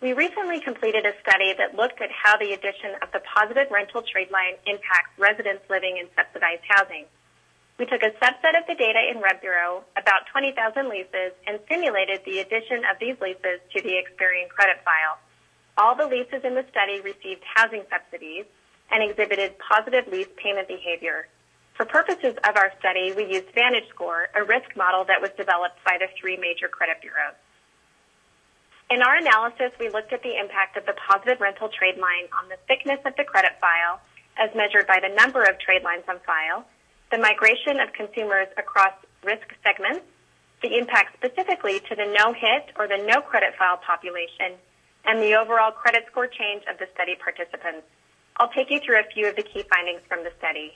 We recently completed a study that looked at how the addition of the positive rental trade line impacts residents living in subsidized housing. We took a subset of the data in RevBureau, about 20,000 leases, and simulated the addition of these leases to the Experian credit file. All the leases in the study received housing subsidies and exhibited positive lease payment behavior. For purposes of our study, we used VantageScore, a risk model that was developed by the three major credit bureaus. In our analysis, we looked at the impact of the positive rental trade line on the thickness of the credit file, as measured by the number of trade lines on file, the migration of consumers across risk segments, the impact specifically to the no-hit or the no-credit file population, and the overall credit score change of the study participants. I'll take you through a few of the key findings from the study.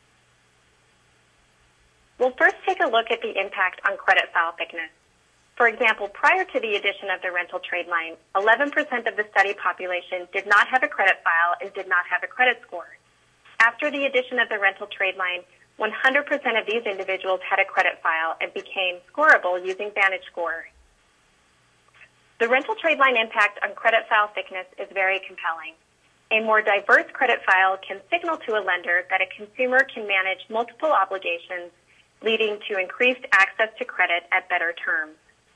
We'll first take a look at the impact on credit file thickness. For example, prior to the addition of the rental trade line, 11% of the study population did not have a credit file and did not have a credit score. After the addition of the rental trade line, 100% of these individuals had a credit file and became scoreable using VantageScore. The rental trade line impact on credit file thickness is very compelling. A more diverse credit file can signal to a lender that a consumer can manage multiple obligations, leading to increased access to credit at better terms.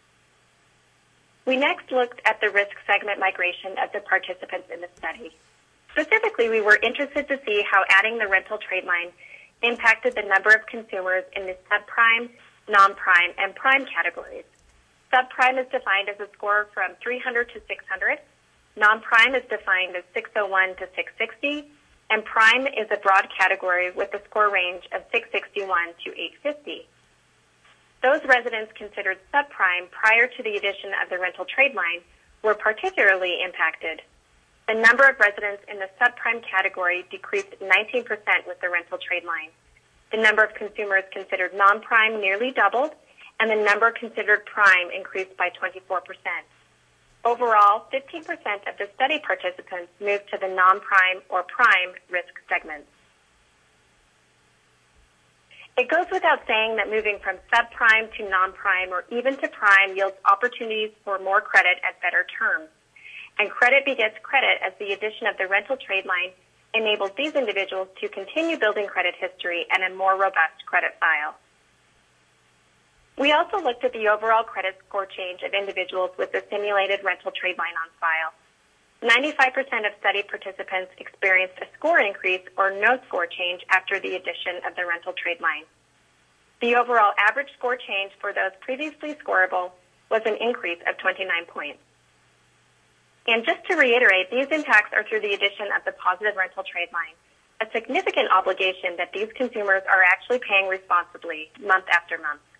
We next looked at the risk segment migration of the participants in the study. Specifically, we were interested to see how adding the rental trade line impacted the number of consumers in the subprime, non-prime, and prime categories. Subprime is defined as a score from 300 to 600. Non-prime is defined as 601 to 660. And prime is a broad category with a score range of 661 to 850. Those residents considered subprime prior to the addition of the rental trade line were particularly impacted. The number of residents in the subprime category decreased 19% with the rental trade line. The number of consumers considered non-prime nearly doubled, and the number considered prime increased by 24%. Overall, 15% of the study participants moved to the non-prime or prime risk segments. It goes without saying that moving from subprime to non-prime or even to prime yields opportunities for more credit at better terms. And credit begets credit, as the addition of the rental trade line enables these individuals to continue building credit history and a more robust credit file. We also looked at the overall credit score change of individuals with the simulated rental trade line on file. 95% of study participants experienced a score increase or no score change after the addition of the rental trade line. The overall average score change for those previously scoreable was an increase of 29 points. And just to reiterate, these impacts are through the addition of the positive rental trade line, a significant obligation that these consumers are actually paying responsibly month after month.